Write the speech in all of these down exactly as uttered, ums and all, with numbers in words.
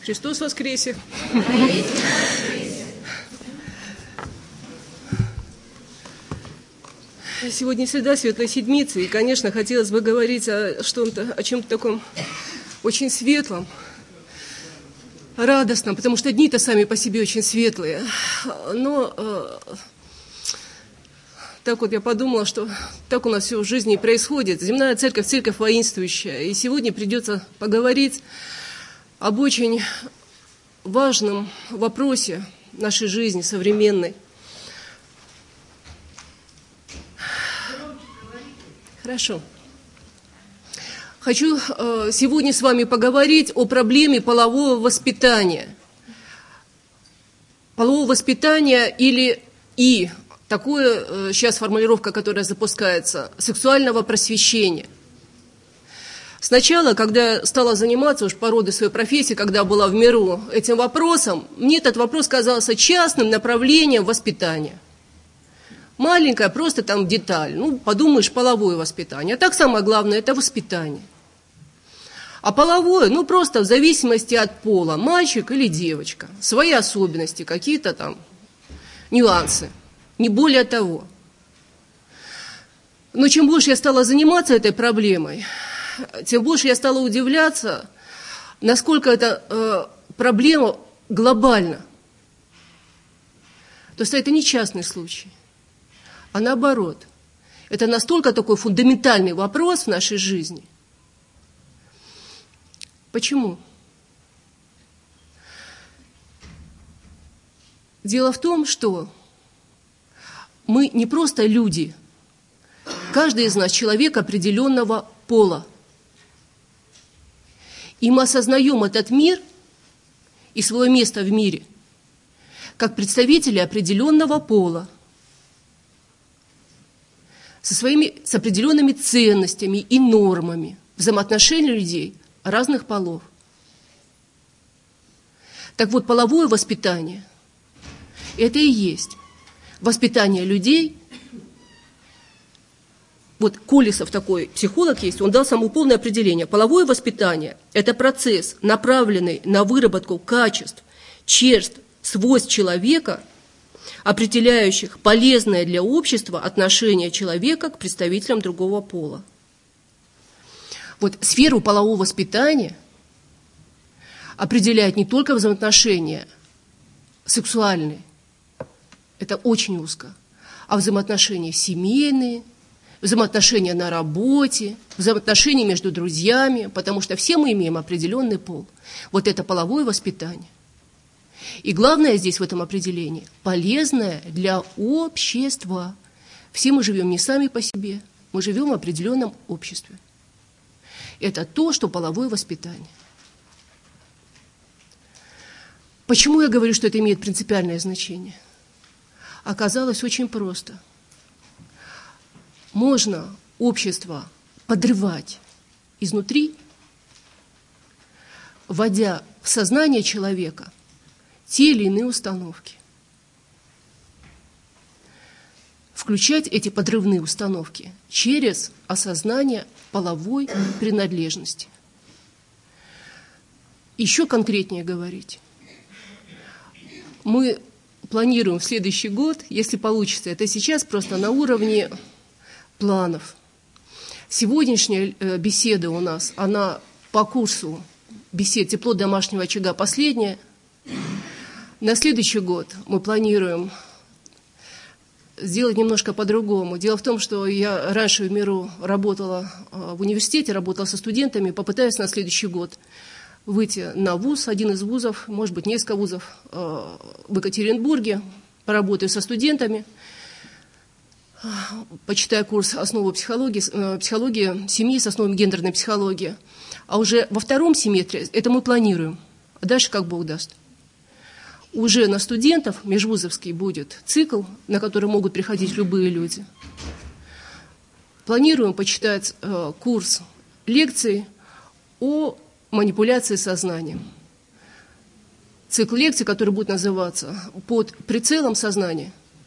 Христос воскресе! Сегодня среда Светлой Седмицы, и, конечно, хотелось бы говорить о, что-то, о чем-то таком очень светлом, радостном, потому что дни-то сами по себе очень светлые. Но э, так вот я подумала, что так у нас все в жизни и происходит. Земная церковь, церковь воинствующая. И сегодня придется поговорить об очень важном вопросе нашей жизни современной. Хорошо. Хочу э, сегодня с вами поговорить о проблеме полового воспитания. Полового воспитания или и, такое э, сейчас формулировка, которая запускается, сексуального просвещения. Сначала, когда я стала заниматься уж по роду своей профессии, когда была в миру этим вопросом, мне этот вопрос казался частным направлением воспитания. Маленькая, просто там деталь. Ну, подумаешь, половое воспитание. А так самое главное – это воспитание. А половое, ну, просто в зависимости от пола, мальчик или девочка. Свои особенности, какие-то там нюансы. Не более того. Но чем больше я стала заниматься этой проблемой, тем больше я стала удивляться, насколько эта э, проблема глобальна. То есть это не частный случай. А наоборот, это настолько такой фундаментальный вопрос в нашей жизни. Почему? Дело в том, что мы не просто люди. Каждый из нас человек определенного пола. И мы осознаем этот мир и свое место в мире как представители определенного пола. Со своими, с определенными ценностями и нормами взаимоотношений людей разных полов. Так вот, половое воспитание – это и есть воспитание людей. Вот Колесов такой психолог есть, он дал самое полное определение. Половое воспитание – это процесс, направленный на выработку качеств, черт, свойств человека, определяющих полезное для общества отношение человека к представителям другого пола. Вот сферу полового воспитания определяет не только взаимоотношения сексуальные, это очень узко, а взаимоотношения семейные, взаимоотношения на работе, взаимоотношения между друзьями, потому что все мы имеем определенный пол. Вот это половое воспитание. И главное здесь в этом определении – полезное для общества. Все мы живем не сами по себе, мы живем в определенном обществе. Это то, что половое воспитание. Почему я говорю, что это имеет принципиальное значение? Оказалось очень просто. Можно общество подрывать изнутри, вводя в сознание человека те или иные установки. Включать эти подрывные установки через осознание половой принадлежности. Еще конкретнее говорить. Мы планируем в следующий год, если получится, это сейчас просто на уровне планов. Сегодняшняя беседа у нас, она по курсу бесед «Тепло домашнего очага» последняя. На следующий год мы планируем сделать немножко по-другому. Дело в том, что я раньше в миру работала в университете, работала со студентами, попытаюсь на следующий год выйти на вуз, один из вузов, может быть, несколько вузов в Екатеринбурге, поработаю со студентами, почитаю курс «Основы психологии», психологии семьи с основами гендерной психологии. А уже во втором семестре это мы планируем. А дальше как Бог даст. Уже на студентов межвузовский будет цикл, на который могут приходить любые люди. Планируем почитать э, курс лекций о манипуляции сознанием. Цикл лекций, который будет называться «Под прицелом сознания».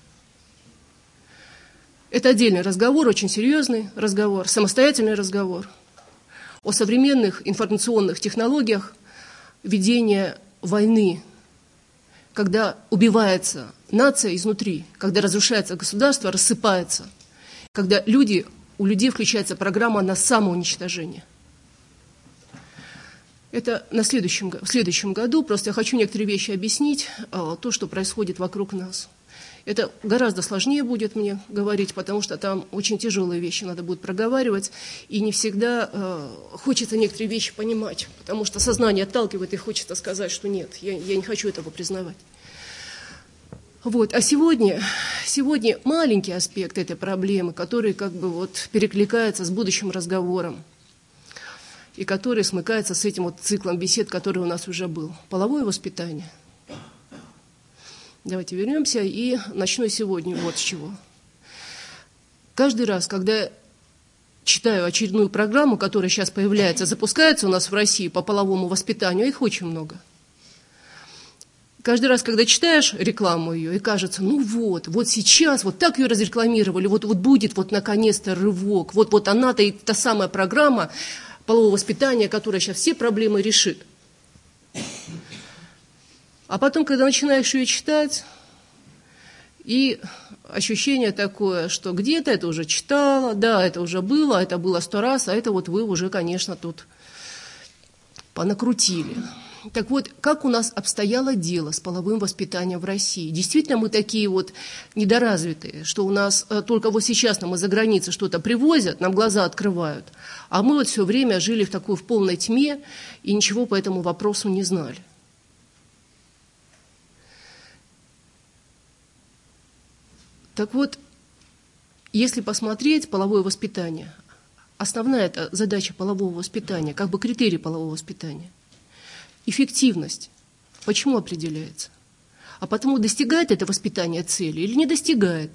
Это отдельный разговор, очень серьезный разговор, самостоятельный разговор о современных информационных технологиях ведения войны, когда убивается нация изнутри, когда разрушается государство, рассыпается, когда люди, у людей включается программа на самоуничтожение. Это на следующем, в следующем году. Просто я хочу некоторые вещи объяснить, то, что происходит вокруг нас. Это гораздо сложнее будет мне говорить, потому что там очень тяжелые вещи надо будет проговаривать, и не всегда э, хочется некоторые вещи понимать, потому что сознание отталкивает, и хочется сказать, что нет, я, я не хочу этого признавать. Вот. А сегодня, сегодня маленький аспект этой проблемы, который как бы вот перекликается с будущим разговором, и который смыкается с этим вот циклом бесед, который у нас уже был. Половое воспитание. Давайте вернемся и начну сегодня вот с чего. Каждый раз, когда читаю очередную программу, которая сейчас появляется, запускается у нас в России по половому воспитанию, их очень много. Каждый раз, когда читаешь рекламу ее, и кажется, ну вот, вот сейчас, вот так ее разрекламировали, вот, вот будет вот наконец-то рывок, вот, вот она-то и та самая программа полового воспитания, которая сейчас все проблемы решит. А потом, когда начинаешь ее читать, и ощущение такое, что где-то это уже читала, да, это уже было, это было сто раз, а это вот вы уже, конечно, тут понакрутили. Так вот, как у нас обстояло дело с половым воспитанием в России? Действительно, мы такие вот недоразвитые, что у нас только вот сейчас нам из-за границы что-то привозят, нам глаза открывают, а мы вот все время жили в такой в полной тьме и ничего по этому вопросу не знали. Так вот, если посмотреть половое воспитание, основная это задача полового воспитания, как бы критерий полового воспитания, эффективность. Почему определяется? А потому, достигает это воспитание цели или не достигает.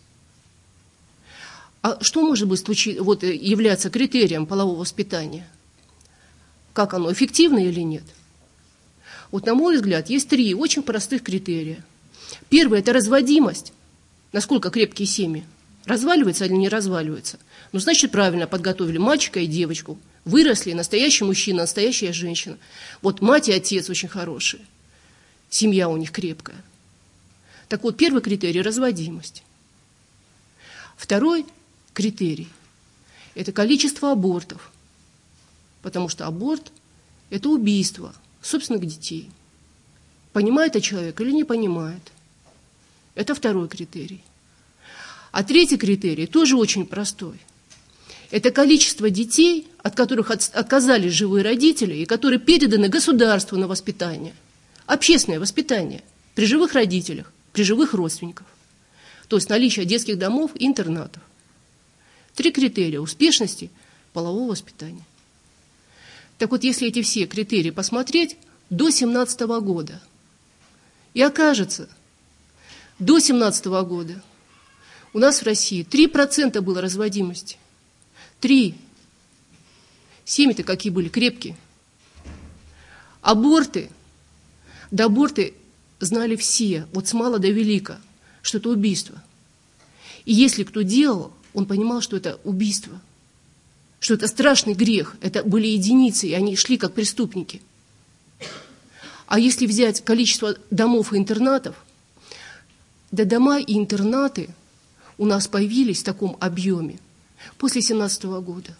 А что может быть случи... вот, являться критерием полового воспитания? Как оно, эффективно или нет? Вот, на мой взгляд, есть три очень простых критерия. Первый – это разводимость. Насколько крепкие семьи? Разваливаются или не разваливаются? Ну, значит, правильно подготовили мальчика и девочку. Выросли, настоящий мужчина, настоящая женщина. Вот мать и отец очень хорошие. Семья у них крепкая. Так вот, первый критерий – разводимость. Второй критерий – это количество абортов. Потому что аборт – это убийство собственных детей. Понимает это человек или не понимает? Это второй критерий. А третий критерий тоже очень простой. Это количество детей, от которых отказались живые родители и которые переданы государству на воспитание. Общественное воспитание при живых родителях, при живых родственниках. То есть наличие детских домов и интернатов. Три критерия успешности полового воспитания. Так вот, если эти все критерии посмотреть до семнадцатого года, и окажется, до семнадцатого года у нас в России три процента было разводимости. Три. Семьи-то какие были, крепкие. Аборты. Да аборты знали все, вот с мала до велика, что это убийство. И если кто делал, он понимал, что это убийство, что это страшный грех, это были единицы, и они шли как преступники. А если взять количество домов и интернатов, да дома и интернаты у нас появились в таком объеме после семнадцатого года.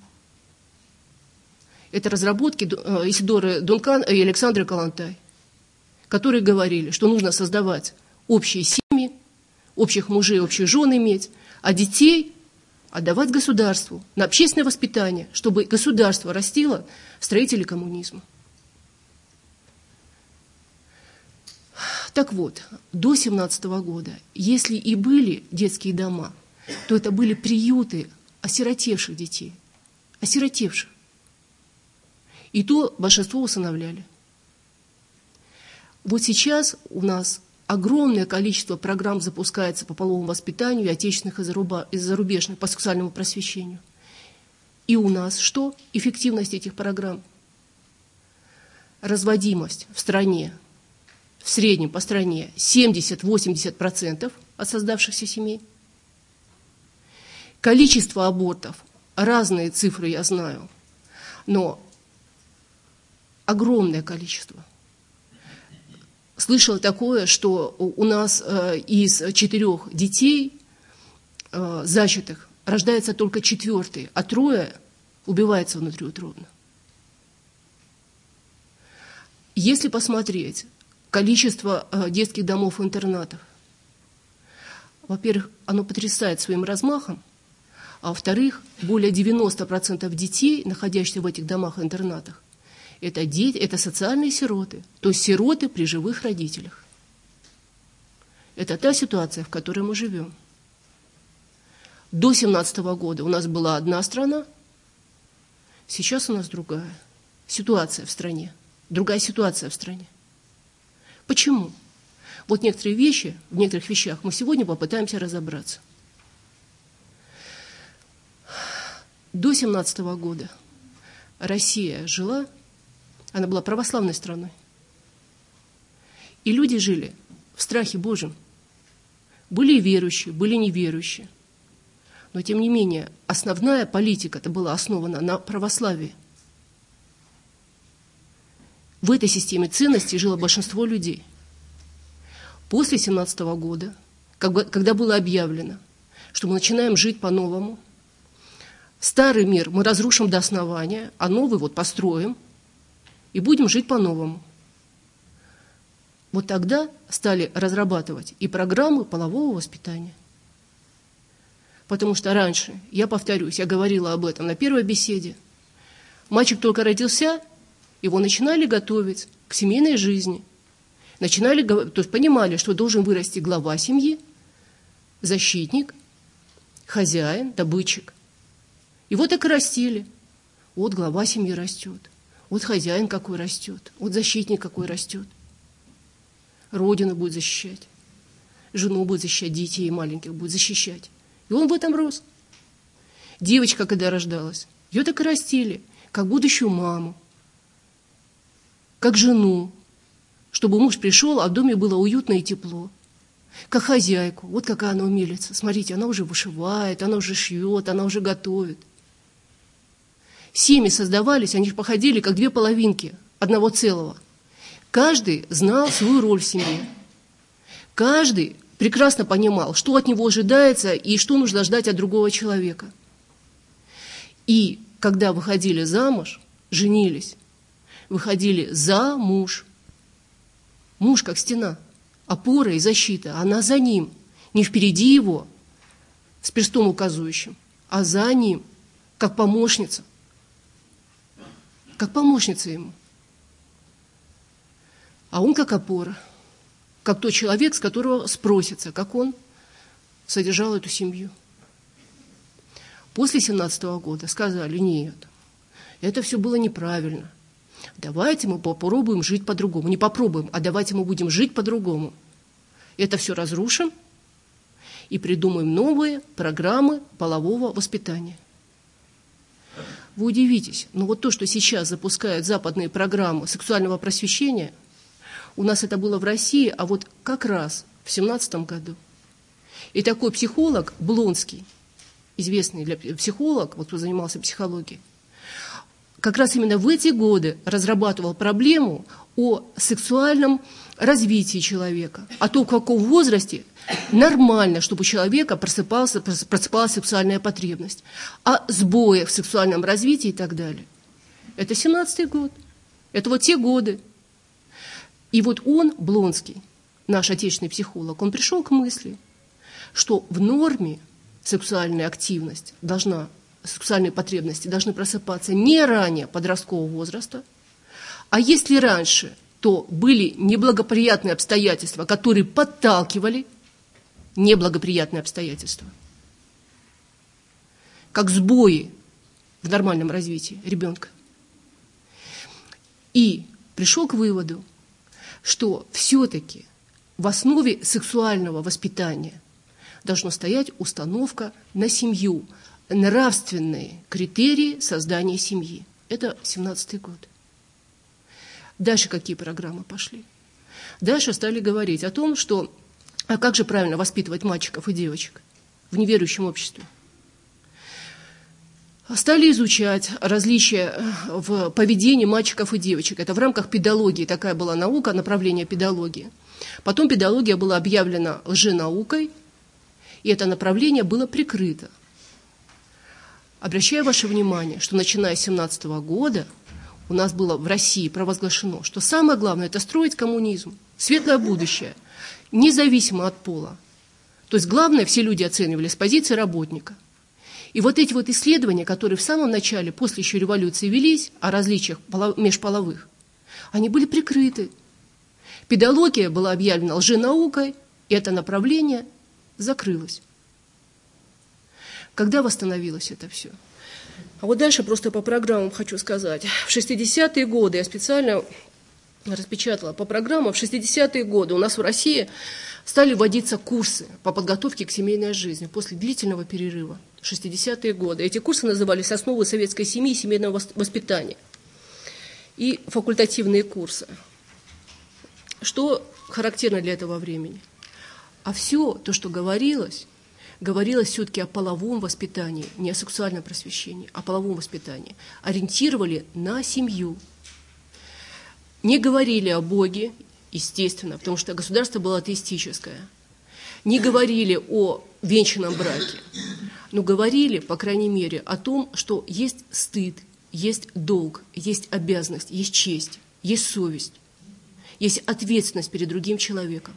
Это разработки Исидоры Дункан и Александры Калантай, которые говорили, что нужно создавать общие семьи, общих мужей, общих жен иметь, а детей отдавать государству на общественное воспитание, чтобы государство растило строителей коммунизма. Так вот, до семнадцатого года, если и были детские дома, то это были приюты осиротевших детей, осиротевших. И то большинство усыновляли. Вот сейчас у нас огромное количество программ запускается по половому воспитанию и отечественных и зарубежных по сексуальному просвещению. И у нас что? Эффективность этих программ. Разводимость в стране, в среднем по стране семьдесят-восемьдесят процентов от создавшихся семей. Количество абортов, разные цифры я знаю, но огромное количество. Слышала такое, что у нас из четырех детей зачатых рождается только четвертый, а трое убиваются внутриутробно. Если посмотреть количество детских домов и интернатов, во-первых, оно потрясает своим размахом, а во-вторых, более девяноста процентов детей, находящихся в этих домах и интернатах, это дети, это социальные сироты, то есть сироты при живых родителях. Это та ситуация, в которой мы живем. До две тысячи семнадцатого года у нас была одна страна, сейчас у нас другая ситуация в стране, другая ситуация в стране. Почему? Вот некоторые вещи, в некоторых вещах мы сегодня попытаемся разобраться. До две тысячи семнадцатого года Россия жила, она была православной страной. И люди жили в страхе Божьем. Были и верующие, были неверующие. Но, тем не менее, основная политика-то была основана на православии. В этой системе ценностей жило большинство людей. После две тысячи семнадцатого года, когда было объявлено, что мы начинаем жить по-новому, старый мир мы разрушим до основания, а новый вот построим и будем жить по-новому. Вот тогда стали разрабатывать и программы полового воспитания. Потому что раньше, я повторюсь, я говорила об этом на первой беседе, мальчик только родился, его начинали готовить к семейной жизни. Начинали, то есть понимали, что должен вырасти глава семьи, защитник, хозяин, добытчик. И вот так и растили. Вот глава семьи растет, вот хозяин какой растет, вот защитник какой растет. Родину будет защищать, жену будет защищать, детей маленьких будет защищать. И он в этом рос. Девочка, когда рождалась, ее так и растили, как будущую маму, как жену, чтобы муж пришел, а в доме было уютно и тепло. Как хозяйку. Вот какая она умелица. Смотрите, она уже вышивает, она уже шьет, она уже готовит. Семьи создавались, они походили как две половинки одного целого. Каждый знал свою роль в семье. Каждый прекрасно понимал, что от него ожидается и что нужно ждать от другого человека. И когда выходили замуж, женились, выходили за муж. Муж как стена, опора и защита, она за ним, не впереди его, с перстом указующим, а за ним, как помощница, как помощница ему. А он как опора, как тот человек, с которого спросится, как он содержал эту семью. После семнадцатого года сказали, нет, это все было неправильно. Давайте мы попробуем жить по-другому. Не попробуем, а давайте мы будем жить по-другому. Это все разрушим и придумаем новые программы полового воспитания. Вы удивитесь, но вот то, что сейчас запускают западные программы сексуального просвещения, у нас это было в России, а вот как раз в семнадцатом году. И такой психолог Блонский, известный для психолог, вот кто занимался психологией, как раз именно в эти годы разрабатывал проблему о сексуальном развитии человека, о том, в каком возрасте нормально, чтобы у человека просыпался, просыпалась сексуальная потребность, о сбоях в сексуальном развитии и так далее. Это семнадцатый год, это вот те годы. И вот он, Блонский, наш отечественный психолог, он пришел к мысли, что в норме сексуальная активность должна сексуальные потребности должны просыпаться не ранее подросткового возраста, а если раньше, то были неблагоприятные обстоятельства, которые подталкивали неблагоприятные обстоятельства, как сбои в нормальном развитии ребенка. И пришел к выводу, что все-таки в основе сексуального воспитания должна стоять установка на семью, нравственные критерии создания семьи. Это семнадцатый год. Дальше какие программы пошли? Дальше стали говорить о том, что а как же правильно воспитывать мальчиков и девочек в неверующем обществе. Стали изучать различия в поведении мальчиков и девочек. Это в рамках педагогии, такая была наука, направление педагогии. Потом педагогия была объявлена лженаукой, и это направление было прикрыто. Обращаю ваше внимание, что начиная с две тысячи семнадцатого года у нас было в России провозглашено, что самое главное – это строить коммунизм, светлое будущее, независимо от пола. То есть главное все люди оценивали с позиции работника. И вот эти вот исследования, которые в самом начале, после еще революции велись, о различиях межполовых, они были прикрыты. Педагогия была объявлена лженаукой, и это направление закрылось. Когда восстановилось это все? А вот дальше просто по программам хочу сказать. В шестидесятые годы, я специально распечатала по программам, в шестидесятые годы у нас в России стали вводиться курсы по подготовке к семейной жизни после длительного перерыва. шестидесятые годы. Эти курсы назывались «Основы советской семьи и семейного воспитания» и факультативные курсы. Что характерно для этого времени? А все то, что говорилось, говорилось все-таки о половом воспитании, не о сексуальном просвещении, а о половом воспитании. Ориентировали на семью. Не говорили о Боге, естественно, потому что государство было атеистическое. Не говорили о венчанном браке, но говорили, по крайней мере, о том, что есть стыд, есть долг, есть обязанность, есть честь, есть совесть, есть ответственность перед другим человеком.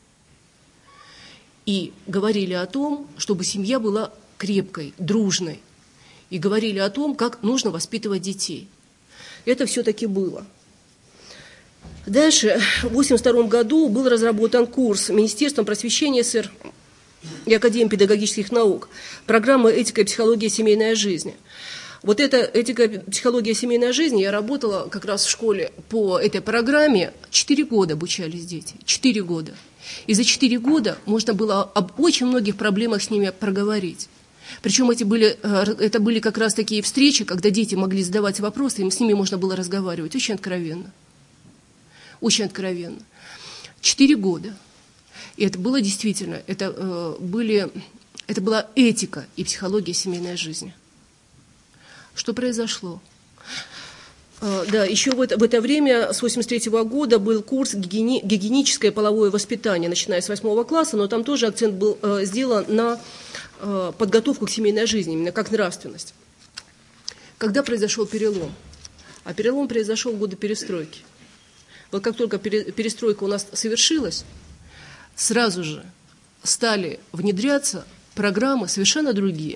И говорили о том, чтобы семья была крепкой, дружной. И говорили о том, как нужно воспитывать детей. Это все-таки было. Дальше, в восемьдесят втором году был разработан курс Министерством просвещения СССР и Академией педагогических наук, программа «Этика и психология семейной жизни». Вот эта этика и психология семейной жизни, я работала как раз в школе по этой программе, четыре года обучались дети, четыре года. И за четыре года можно было об очень многих проблемах с ними проговорить. Причем эти были, это были как раз такие встречи, когда дети могли задавать вопросы, и с ними можно было разговаривать очень откровенно. Очень откровенно. Четыре года. И это было действительно, это, э, были, это была этика и психология семейной жизни. Что произошло? Э, да, еще в это, в это время, с восемьдесят третьего года, был курс гигиени, «Гигиеническое половое воспитание», начиная с восьмого класса, но там тоже акцент был э, сделан на э, подготовку к семейной жизни, именно как нравственность. Когда произошел перелом? А перелом произошел в годы перестройки. Вот как только перестройка у нас совершилась, сразу же стали внедряться программы совершенно другие.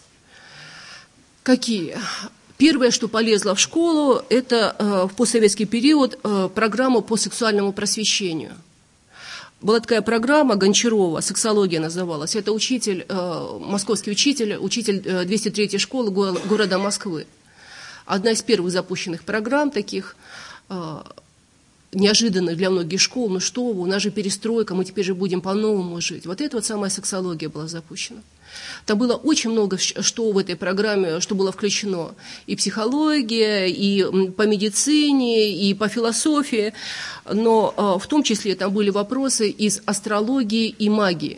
Какие? Первое, что полезло в школу, это э, в постсоветский период э, программа по сексуальному просвещению. Была такая программа Гончарова, сексология называлась. Это учитель, э, московский учитель, учитель э, двести третьей школы го- города Москвы. Одна из первых запущенных программ таких, э, неожиданных для многих школ. Ну что вы, у нас же перестройка, мы теперь же будем по-новому жить. Вот эта вот самая сексология была запущена. Там было очень много, что в этой программе, что было включено. И психология, и по медицине, и по философии. Но в том числе там были вопросы из астрологии и магии.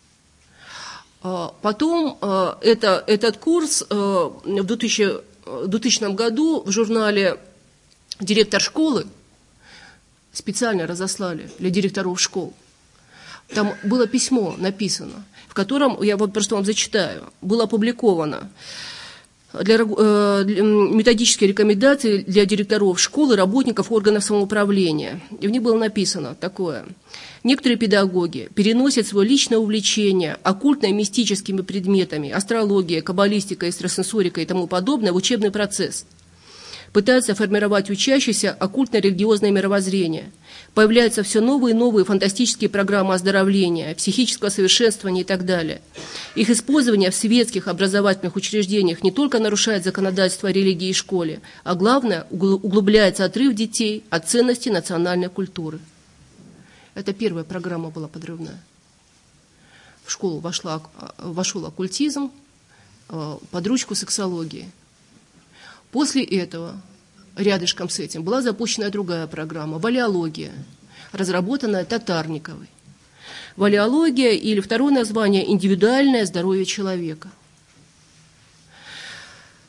Потом это, этот курс в двухтысячном году в журнале «Директор школы» специально разослали для директоров школ. Там было письмо написано, в котором, я вот просто вам зачитаю, было опубликовано для, э, для, методические рекомендации для директоров школ и работников органов самоуправления. И в них было написано такое. Некоторые педагоги переносят свое личное увлечение оккультно-мистическими предметами, астрология, каббалистика, экстрасенсорика и тому подобное в учебный процесс. Пытаются формировать учащихся оккультно-религиозное мировоззрение. Появляются все новые и новые фантастические программы оздоровления, психического совершенствования и так далее. Их использование в светских образовательных учреждениях не только нарушает законодательство о религии и школе, а главное, углубляется отрыв детей от ценностей национальной культуры. Это первая программа была подрывная. В школу вошла, вошел оккультизм под ручку сексологии. После этого, рядышком с этим, была запущена другая программа – валеология, разработанная Татарниковой. Валеология, или второе название – индивидуальное здоровье человека.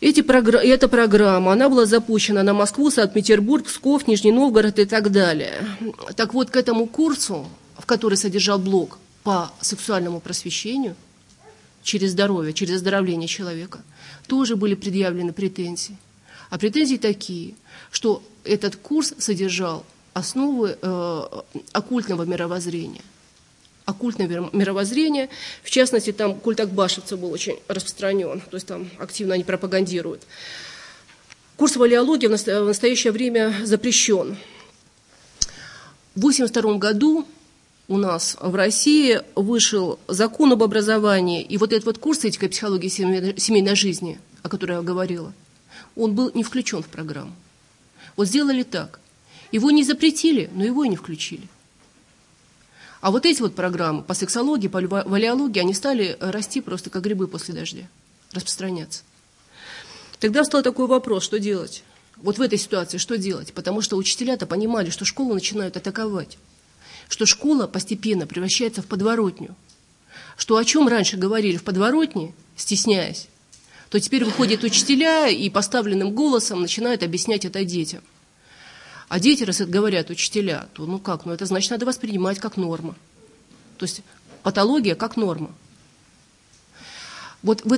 Эти програ... Эта программа, она была запущена на Москву, Санкт-Петербург, Псков, Нижний Новгород и так далее. Так вот, к этому курсу, в который содержал блок по сексуальному просвещению, через здоровье, через оздоровление человека, тоже были предъявлены претензии. А претензии такие, что этот курс содержал основы э, оккультного мировоззрения. Оккультное мировоззрение, в частности, там культ акбашевцев был очень распространен, то есть там активно они пропагандируют. Курс валеологии в настоящее время запрещен. В восемьдесят втором году у нас в России вышел закон об образовании, и вот этот вот курс этика и психологии семейной жизни, о которой я говорила, он был не включен в программу. Вот сделали так. Его не запретили, но его и не включили. А вот эти вот программы по сексологии, по валеологии, они стали расти просто как грибы после дождя, распространяться. Тогда встал такой вопрос, что делать? Вот в этой ситуации что делать? Потому что учителя-то понимали, что школу начинают атаковать, что школа постепенно превращается в подворотню, что о чем раньше говорили в подворотне, стесняясь, то теперь выходят учителя и поставленным голосом начинают объяснять это детям. А дети, раз это говорят учителя, то ну как, ну это значит, надо воспринимать как норма. То есть патология как норма. Вот в